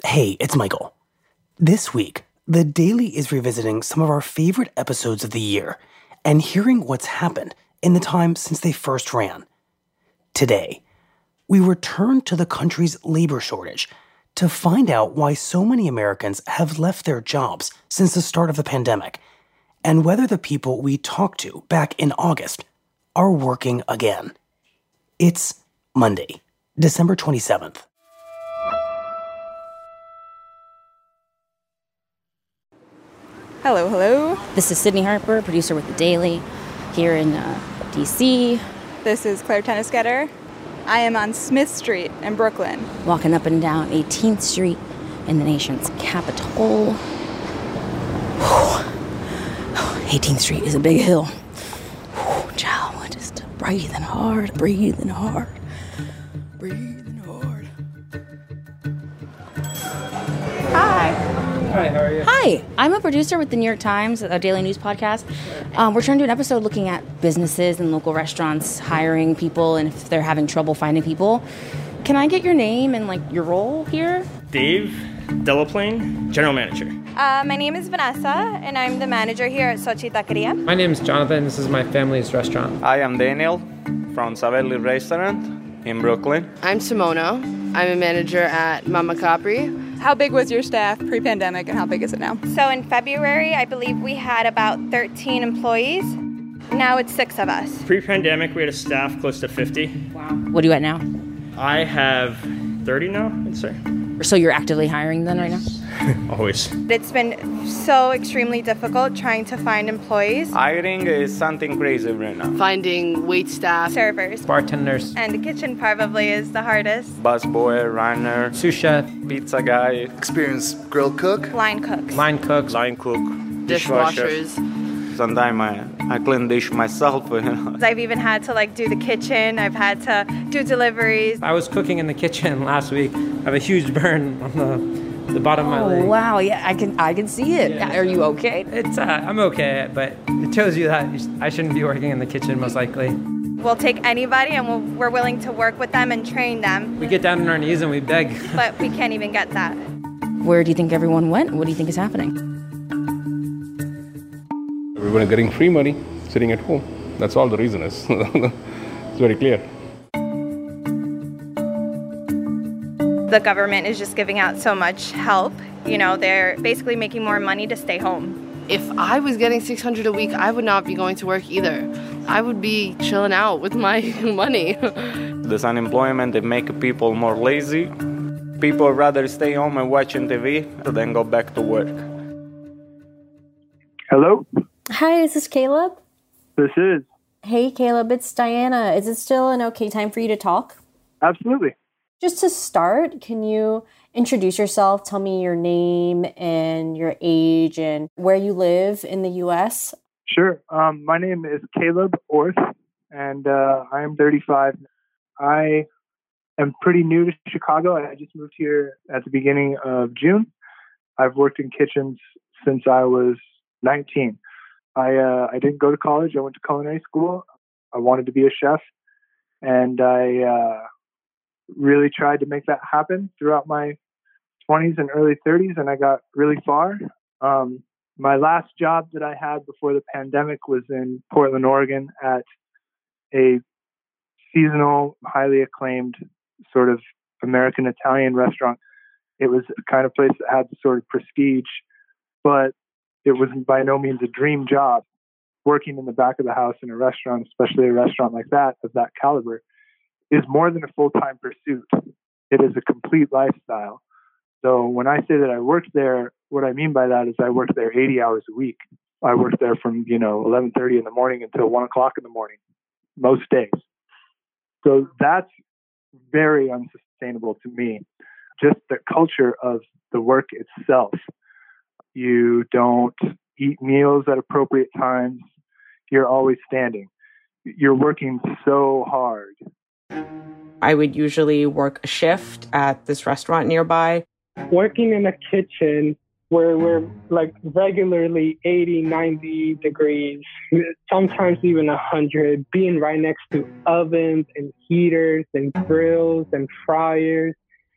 Hey, it's Michael. This week, The Daily is revisiting some of our favorite episodes of the year and hearing what's happened in the time since they first ran. Today, we return to the country's labor shortage to find out why so many Americans have left their jobs since the start of the pandemic and whether the people we talked to back in August are working again. It's Monday, December 27th. Hello. This is Sydney Harper, producer with The Daily, here in D.C. This is Claire Tennisgetter. I am on Smith Street in Brooklyn. Walking up and down 18th Street in the nation's capital. 18th Street is a big hill. Child, just breathing hard. Hi, how are you? Hi, I'm a producer with the New York Times, a daily news podcast. We're trying to do an episode looking at businesses and local restaurants hiring people and if they're having trouble finding people. Can I get your name and your role here? Dave Delaplane, General Manager. My name is Vanessa, and I'm the manager here at Sochi Taqueria. My name is Jonathan. This is my family's restaurant. I am Daniel from Savelli Restaurant in Brooklyn. I'm Simona. I'm a manager at Mama Capri. How big was your staff pre-pandemic, and how big is it now? So in February, I believe we had about 13 employees. Now it's 6 of us. Pre-pandemic, we had a staff close to 50. Wow. What are you at now? I have 30 now, I'd say. So you're actively hiring then right now? Always. It's been so extremely difficult trying to find employees. Hiring is something crazy right now. Finding wait staff, Servers. Bartenders, And the kitchen probably is the hardest. Busboy, runner, sous chef, pizza guy, experienced grill cook, Line cooks. line cooks. line cook, dishwashers. Sometimes I clean dish myself. I've even had to do the kitchen. I've had to do deliveries. I was cooking in the kitchen last week. I have a huge burn on the bottom of my leg. Oh, wow. Yeah, I can see it. Yeah. Are you okay? It's I'm okay, but it tells you that I shouldn't be working in the kitchen most likely. We'll take anybody, and we're willing to work with them and train them. We get down on our knees and we beg. But we can't even get that. Where do you think everyone went? What do you think is happening? Everyone is getting free money, sitting at home. That's all the reason is. It's very clear. The government is just giving out so much help. They're basically making more money to stay home. If I was getting $600 a week, I would not be going to work either. I would be chilling out with my money. This unemployment, it makes people more lazy. People rather stay home and watching TV than go back to work. Hello? Hi, is this Caleb? This is. Hey, Caleb, it's Diana. Is it still an okay time for you to talk? Absolutely. Just to start, can you introduce yourself, tell me your name and your age and where you live in the U.S.? Sure. My name is Caleb Orth, and I am 35. I am pretty new to Chicago. I just moved here at the beginning of June. I've worked in kitchens since I was 19. I didn't go to college. I went to culinary school. I wanted to be a chef, and I really tried to make that happen throughout my 20s and early 30s, and I got really far. My last job that I had before the pandemic was in Portland, Oregon at a seasonal, highly acclaimed sort of American-Italian restaurant. It was a kind of place that had the sort of prestige, but it was by no means a dream job. Working in the back of the house in a restaurant, especially a restaurant like that, of that caliber, is more than a full-time pursuit. It is a complete lifestyle. So when I say that I worked there, what I mean by that is I worked there 80 hours a week. I worked there from, 11:30 in the morning until 1 o'clock in the morning, most days. So that's very unsustainable to me. Just the culture of the work itself. You don't eat meals at appropriate times. You're always standing. You're working so hard. I would usually work a shift at this restaurant nearby. Working in a kitchen where we're regularly 80, 90 degrees, sometimes even 100, being right next to ovens and heaters and grills and fryers.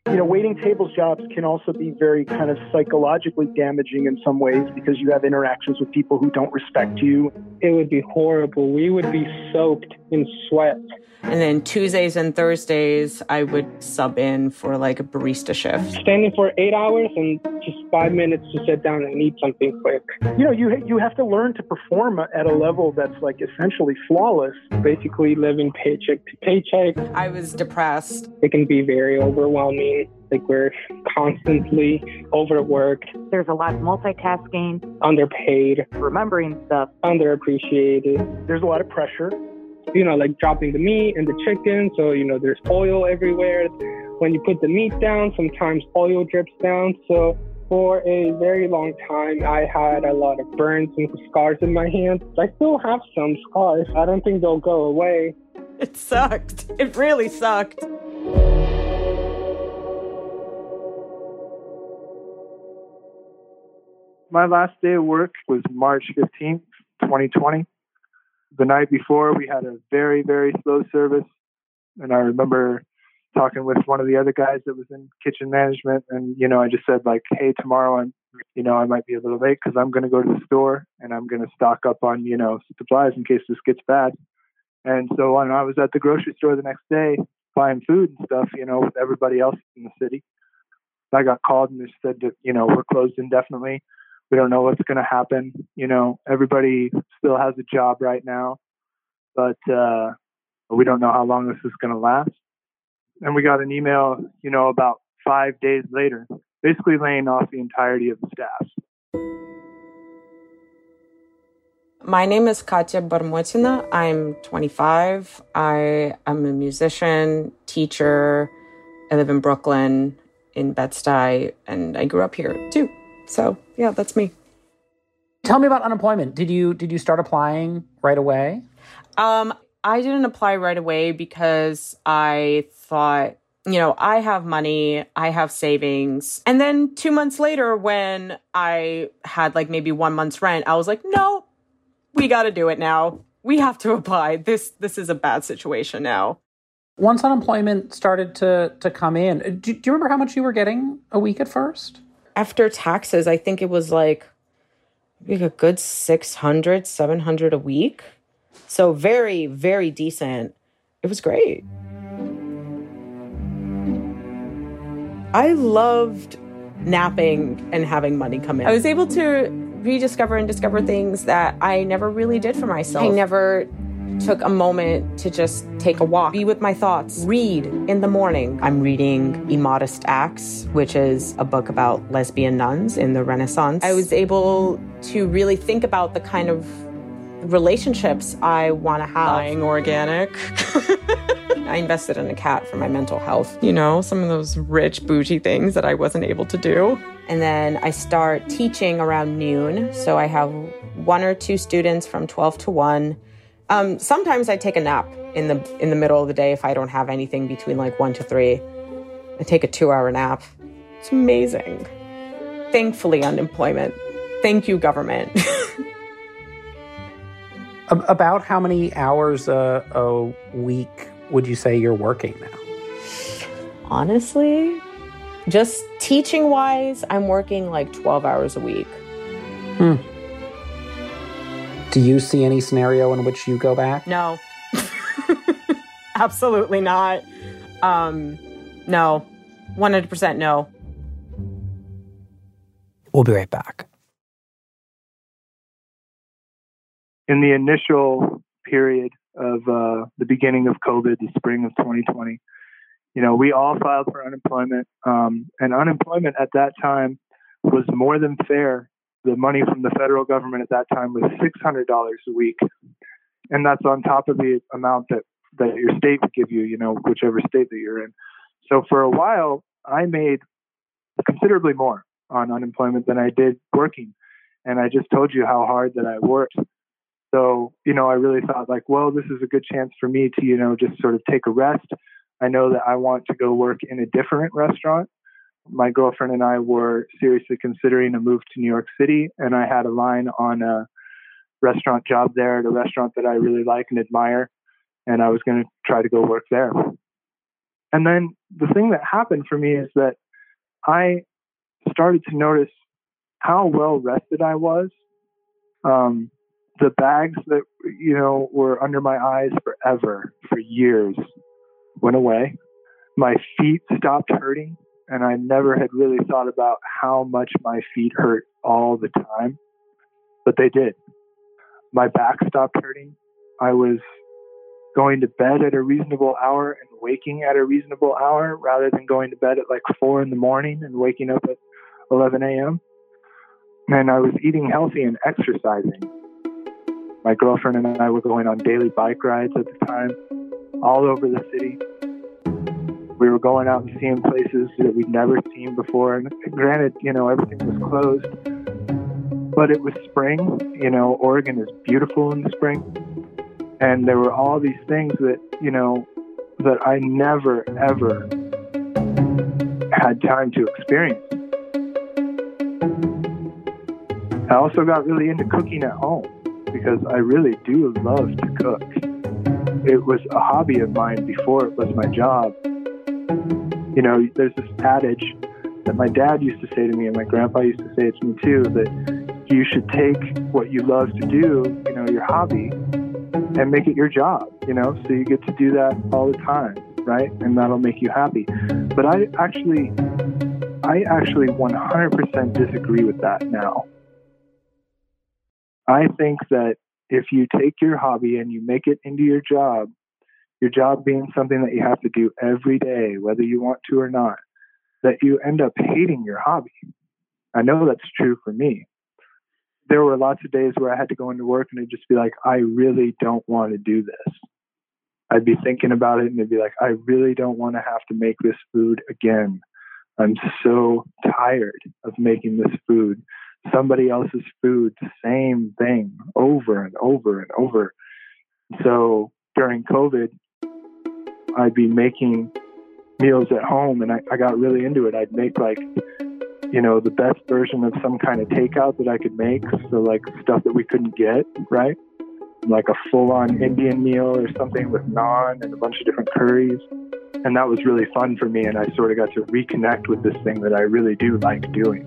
Waiting tables jobs can also be very kind of psychologically damaging in some ways because you have interactions with people who don't respect you. It would be horrible. We would be soaked in sweat. And then Tuesdays and Thursdays, I would sub in for like a barista shift. Standing for 8 hours and just 5 minutes to sit down and eat something quick. You have to learn to perform at a level that's like essentially flawless. Basically living paycheck to paycheck. I was depressed. It can be very overwhelming. Like we're constantly overworked. There's a lot of multitasking. Underpaid. Remembering stuff. Underappreciated. There's a lot of pressure. Like dropping the meat and the chicken. So, there's oil everywhere. When you put the meat down, sometimes oil drips down. So for a very long time, I had a lot of burns and scars in my hands. I still have some scars. I don't think they'll go away. It sucked. It really sucked. My last day of work was March 15th, 2020. The night before, we had a very, very slow service. And I remember talking with one of the other guys that was in kitchen management. And, I just said like, hey, tomorrow I might be a little late because I'm going to go to the store and I'm going to stock up on, supplies in case this gets bad. And so when I was at the grocery store the next day buying food and stuff, with everybody else in the city, I got called and they said that, we're closed indefinitely. We don't know what's going to happen. Everybody still has a job right now, but we don't know how long this is going to last. And we got an email, about 5 days later, basically laying off the entirety of the staff. My name is Katya Barmotina. I'm 25. I am a musician, teacher. I live in Brooklyn, in Bed-Stuy, and I grew up here too. So, yeah, that's me. Tell me about unemployment. Did you start applying right away? I didn't apply right away because I thought, I have money, I have savings. And then 2 months later, when I had like maybe 1 month's rent, I was like, no, we got to do it now. We have to apply. This is a bad situation now. Once unemployment started to come in, do you remember how much you were getting a week at first? After taxes, I think it was like a good 600, 700 a week. So very, very decent. It was great. I loved napping and having money come in. I was able to rediscover and discover things that I never really did for myself. I never took a moment to just take a walk, be with my thoughts, read in the morning. I'm reading Immodest Acts, which is a book about lesbian nuns in the Renaissance. I was able to really think about the kind of relationships I want to have. Buying organic. I invested in a cat for my mental health. Some of those rich, bougie things that I wasn't able to do. And then I start teaching around noon. So I have 1 or 2 students from 12 to 1. Sometimes I take a nap in the middle of the day if I don't have anything between like 1 to 3. I take a 2-hour nap. It's amazing. Thankfully, unemployment. Thank you, government. About how many hours a week would you say you're working now? Honestly, just teaching-wise, I'm working like 12 hours a week. Do you see any scenario in which you go back? No. Absolutely not. No. 100% no. We'll be right back. In the initial period of the beginning of COVID, the spring of 2020, we all filed for unemployment. And unemployment at that time was more than fair. The money from the federal government at that time was $600 a week. And that's on top of the amount that your state would give you, whichever state that you're in. So for a while, I made considerably more on unemployment than I did working. And I just told you how hard that I worked. So, I really thought like, well, this is a good chance for me to, just sort of take a rest. I know that I want to go work in a different restaurant. My girlfriend and I were seriously considering a move to New York City, and I had a line on a restaurant job there at a restaurant that I really like and admire, and I was going to try to go work there. And then the thing that happened for me is that I started to notice how well rested I was. The bags that, were under my eyes forever, for years, went away. My feet stopped hurting, and I never had really thought about how much my feet hurt all the time, but they did. My back stopped hurting. I was going to bed at a reasonable hour and waking at a reasonable hour rather than going to bed at like 4 a.m. and waking up at 11 a.m. And I was eating healthy and exercising. My girlfriend and I were going on daily bike rides at the time, all over the city. We were going out and seeing places that we'd never seen before. And granted, everything was closed, but it was spring. Oregon is beautiful in the spring. And there were all these things that, that I never, ever had time to experience. I also got really into cooking at home because I really do love to cook. It was a hobby of mine before it was my job. There's this adage that my dad used to say to me and my grandpa used to say it to me too, that you should take what you love to do, your hobby, and make it your job, so you get to do that all the time, right? And that'll make you happy. But I actually 100% disagree with that now. I think that if you take your hobby and you make it into your job being something that you have to do every day, whether you want to or not, that you end up hating your hobby. I know that's true for me. There were lots of days where I had to go into work and I'd just be like, I really don't want to do this. I'd be thinking about it and it'd be like, I really don't want to have to make this food again. I'm so tired of making this food. Somebody else's food, same thing, over and over and over. So during COVID, I'd be making meals at home and I got really into it. I'd make the best version of some kind of takeout that I could make. So like stuff that we couldn't get, right? Like a full-on Indian meal or something with naan and a bunch of different curries. And that was really fun for me. And I sort of got to reconnect with this thing that I really do like doing.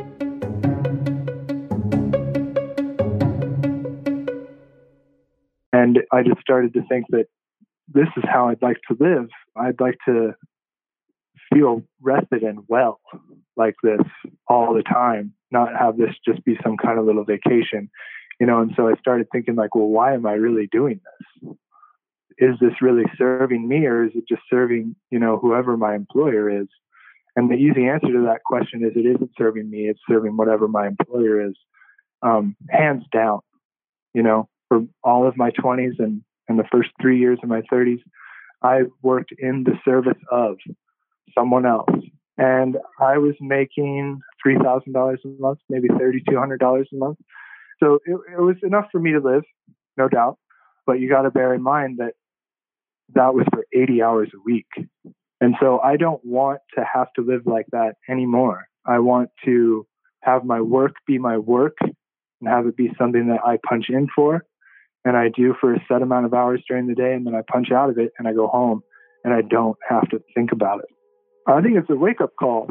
And I just started to think that this is how I'd like to live. I'd like to feel rested and well like this all the time, not have this just be some kind of little vacation, and so I started thinking like, well, why am I really doing this? Is this really serving me or is it just serving, whoever my employer is? And the easy answer to that question is it isn't serving me. It's serving whatever my employer is, hands down. For all of my 20s and the first 3 years of my 30s, I worked in the service of someone else. And I was making $3,000 a month, maybe $3,200 a month. So it was enough for me to live, no doubt. But you got to bear in mind that that was for 80 hours a week. And so I don't want to have to live like that anymore. I want to have my work be my work and have it be something that I punch in for and I do for a set amount of hours during the day, and then I punch out of it and I go home and I don't have to think about it. I think it's a wake-up call.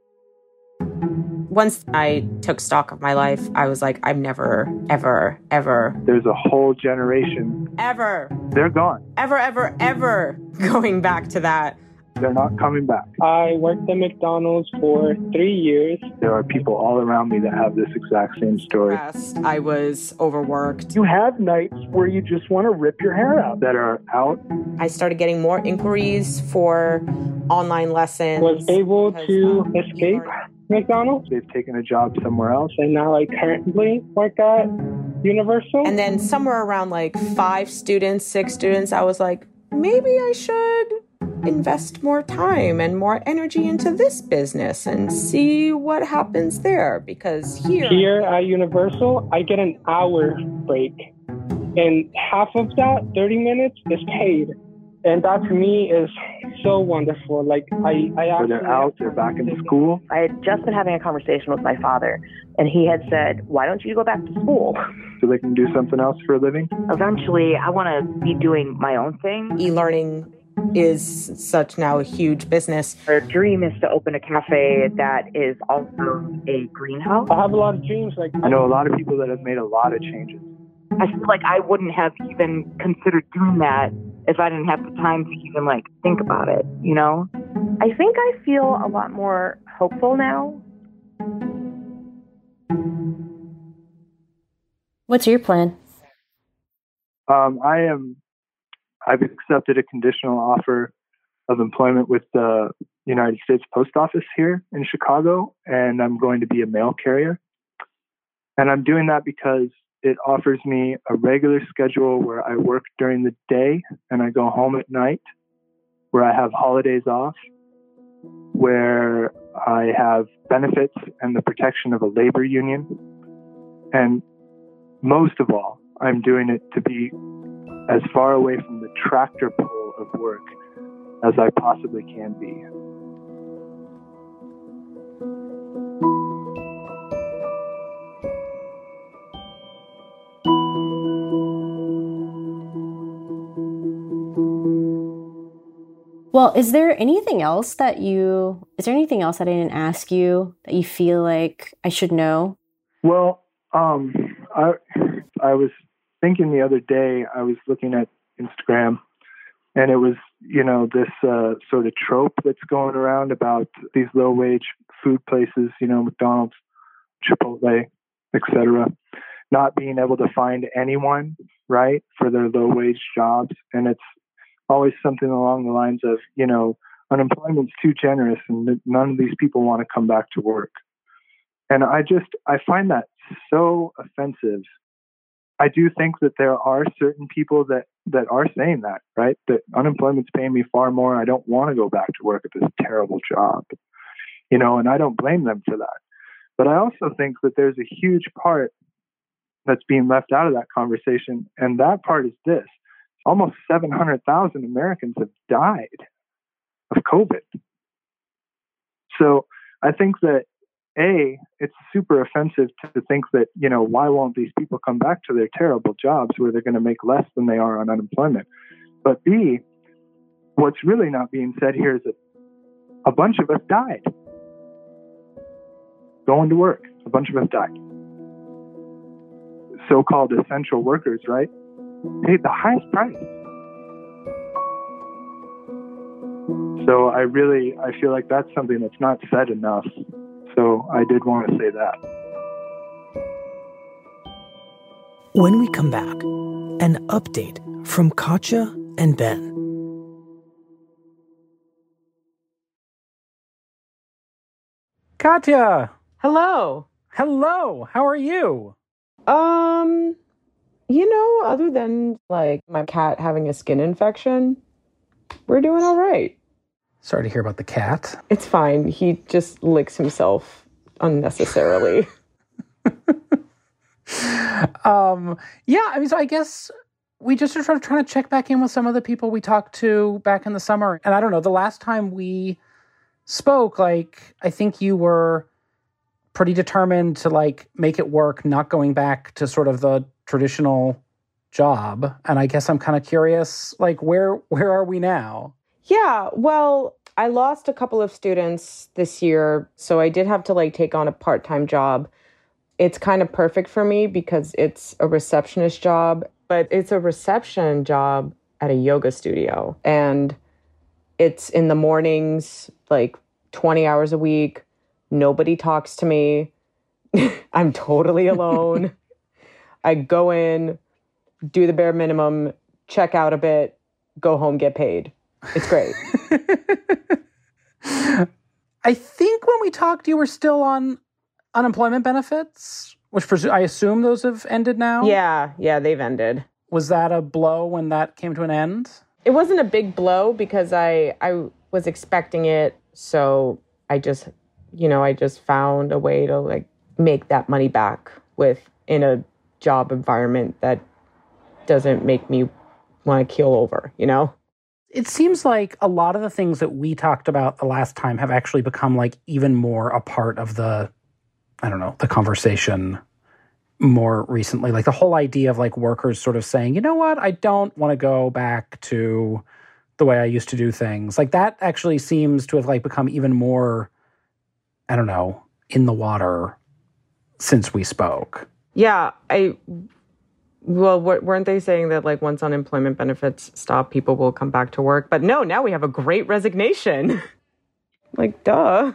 Once I took stock of my life, I was like, I'm never, ever, ever. There's a whole generation. Ever. They're gone. Ever going back to that. They're not coming back. I worked at McDonald's for 3 years. There are people all around me that have this exact same story. I was overworked. You have nights where you just want to rip your hair out. That are out. I started getting more inquiries for online lessons. Was able to escape McDonald's. They've taken a job somewhere else. And now I currently work at Universal. And then somewhere around like 6 students, I was like, maybe I should invest more time and more energy into this business and see what happens there. Because here at Universal, I get an hour break. And half of that, 30 minutes, is paid. And that to me is so wonderful. Like I actually... They're out, they're back in school. I had just been having a conversation with my father, and he had said, why don't you go back to school? So they can do something else for a living? Eventually, I want to be doing my own thing. E-learning is such now a huge business. Our dream is to open a cafe that is also a greenhouse. I have a lot of dreams. Like I know a lot of people that have made a lot of changes. I feel like I wouldn't have even considered doing that if I didn't have the time to even like think about it, you know? I think I feel a lot more hopeful now. What's your plan? I've accepted a conditional offer of employment with the United States Post Office here in Chicago, and I'm going to be a mail carrier. And I'm doing that because it offers me a regular schedule where I work during the day and I go home at night, where I have holidays off, where I have benefits and the protection of a labor union. And most of all, I'm doing it to be as far away from the tractor pull of work as I possibly can be. Well, is there anything else that I didn't ask you that you feel like I should know? Well, I was thinking the other day, I was looking at Instagram, and it was, this sort of trope that's going around about these low-wage food places, McDonald's, Chipotle, etc., not being able to find anyone, right, for their low-wage jobs. And it's always something along the lines of, unemployment's too generous and none of these people want to come back to work. And I find that so offensive. I do think that there are certain people that are saying that, right? That unemployment's paying me far more. I don't want to go back to work at this terrible job, and I don't blame them for that. But I also think that there's a huge part that's being left out of that conversation. And that part is this. Almost 700,000 Americans have died of COVID. So I think that, it's super offensive to think that, why won't these people come back to their terrible jobs where they're going to make less than they are on unemployment? But B, what's really not being said here is that a bunch of us died going to work. A bunch of us died. So-called essential workers, right? Paid the highest price. So I feel like that's something that's not said enough. So I did want to say that. When we come back, an update from Katya and Ben. Katya! Hello. Hello. How are you? Other than like my cat having a skin infection, we're doing all right. Sorry to hear about the cat. It's fine. He just licks himself unnecessarily. So I guess we just are trying to check back in with some of the people we talked to back in the summer. And I don't know, the last time we spoke, I think you were pretty determined to make it work, not going back to sort of the traditional job. And I guess I'm kind of curious, where are we now? Yeah, well, I lost a couple of students this year, so I did have to take on a part-time job. It's kind of perfect for me because it's a receptionist job, but it's a reception job at a yoga studio. And it's in the mornings, 20 hours a week. Nobody talks to me. I'm totally alone. I go in, do the bare minimum, check out a bit, go home, get paid. It's great. I think when we talked, you were still on unemployment benefits, which I assume those have ended now? Yeah, they've ended. Was that a blow when that came to an end? It wasn't a big blow because I was expecting it, so I just found a way to make that money back in a job environment that doesn't make me want to keel over, It seems like a lot of the things that we talked about the last time have actually become even more a part of the conversation more recently. The whole idea of workers sort of saying, you know what, I don't want to go back to the way I used to do things. Like that actually seems to have like become even more, I don't know, in the water since we spoke. Yeah, well, weren't they saying that like once unemployment benefits stop, people will come back to work? But no, now we have a great resignation. Like, duh.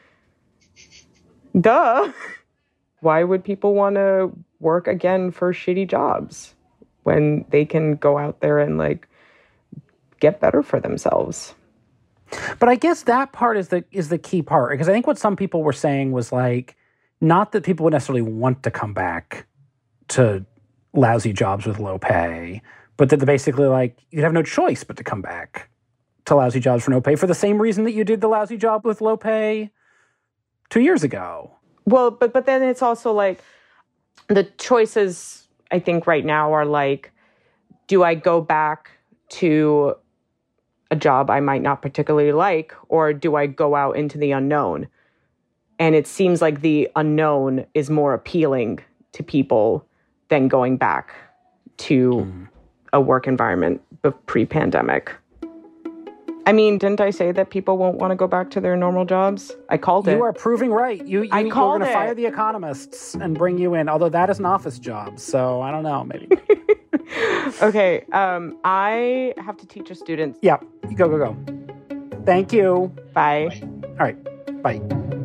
Why would people want to work again for shitty jobs when they can go out there and like get better for themselves? But I guess that part is the key part, because I think what some people were saying was like, not that people would necessarily want to come back to lousy jobs with low pay, but that basically like you'd have no choice but to come back to lousy jobs for no pay for the same reason that you did the lousy job with low pay 2 years ago. Well, but then it's also like the choices I think right now are like, do I go back to a job I might not particularly like, or do I go out into the unknown? And it seems like the unknown is more appealing to people than going back to a work environment pre-pandemic. I mean, didn't I say that people won't want to go back to their normal jobs? I called it. You are proving right. You're going to fire the economists and bring you in, although that is an office job. So I don't know, maybe. Okay, I have to teach a student. Yeah, go. Thank you. Bye. All right, bye.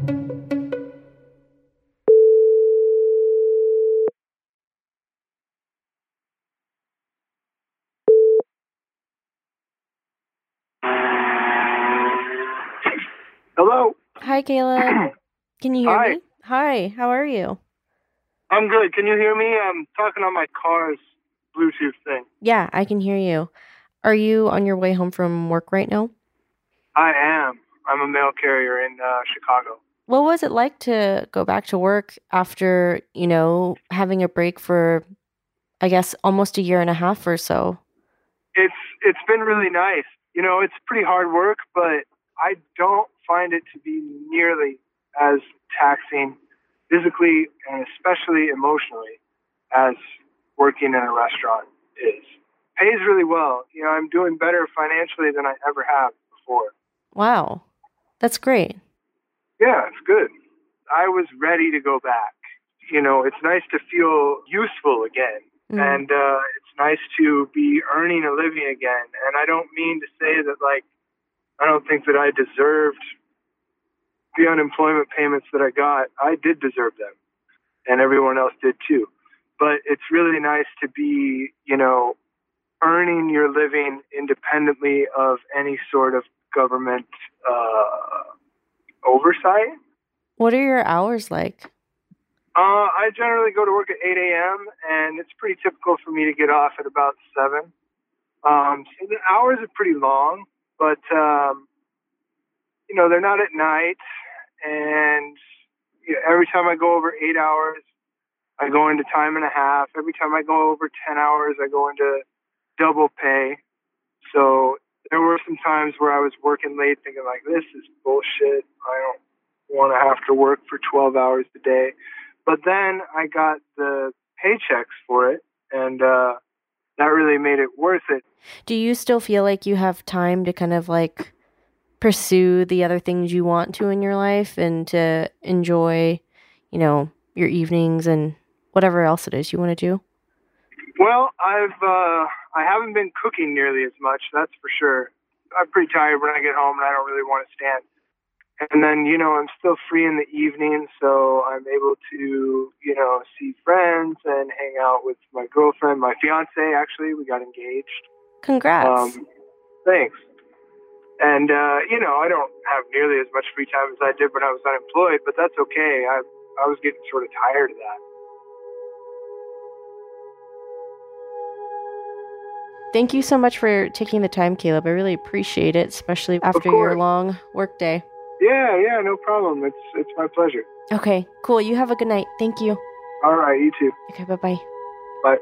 Hello. Hi, Caleb. Can you hear me? Hi, how are you? I'm good. Can you hear me? I'm talking on my car's Bluetooth thing. Yeah, I can hear you. Are you on your way home from work right now? I am. I'm a mail carrier in Chicago. What was it like to go back to work after, having a break for, I guess, almost a year and a half or so? It's been really nice. It's pretty hard work, but I don't find it to be nearly as taxing physically and especially emotionally as working in a restaurant is. Pays really well. I'm doing better financially than I ever have before. Wow. That's great. Yeah, it's good. I was ready to go back. It's nice to feel useful again. And it's nice to be earning a living again. And I don't mean to say that, I don't think that I deserved the unemployment payments that I got. I did deserve them, and everyone else did too. But it's really nice to be, earning your living independently of any sort of government oversight. What are your hours like? I generally go to work at 8 a.m., and it's pretty typical for me to get off at about 7. So the hours are pretty long, but, they're not at night. And every time I go over 8 hours, I go into time and a half. Every time I go over 10 hours, I go into double pay. So there were some times where I was working late thinking this is bullshit. I don't want to have to work for 12 hours a day. But then I got the paychecks for it, and that really made it worth it. Do you still feel like you have time to kind of pursue the other things you want to in your life and to enjoy, your evenings and whatever else it is you want to do? Well, I haven't been cooking nearly as much, that's for sure. I'm pretty tired when I get home, and I don't really want to stand. And then, I'm still free in the evening, so I'm able to, see friends and hang out with my girlfriend, my fiance, actually. We got engaged. Congrats. Thanks. And, I don't have nearly as much free time as I did when I was unemployed, but that's okay. I was getting sort of tired of that. Thank you so much for taking the time, Caleb. I really appreciate it, especially after your long work day. Yeah, no problem. It's my pleasure. Okay, cool. You have a good night. Thank you. All right, you too. Okay, bye-bye. Bye.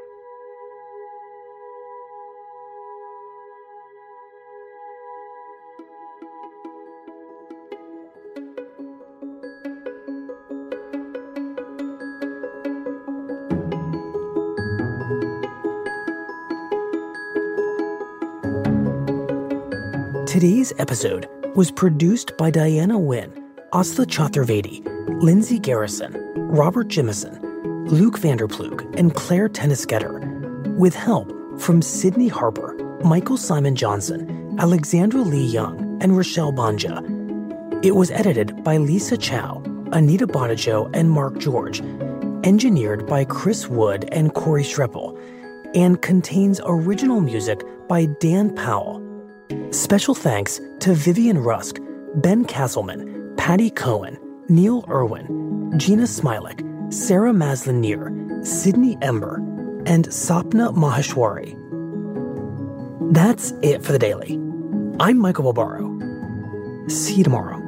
Today's episode was produced by Diana Nguyen, Asla Chaturvedi, Lindsay Garrison, Robert Jimison, Luke Vanderplug, and Claire Tennisketter, with help from Sydney Harper, Michael Simon Johnson, Alexandra Lee Young, and Rochelle Banja. It was edited by Lisa Chow, Anita Bonajo, and Mark George, engineered by Chris Wood and Corey Streppel, and contains original music by Dan Powell. Special thanks to Vivian Rusk, Ben Castleman, Patty Cohen, Neil Irwin, Gina Smilik, Sarah Maslin-Neer, Sydney Ember, and Sapna Maheshwari. That's it for The Daily. I'm Michael Barbaro. See you tomorrow.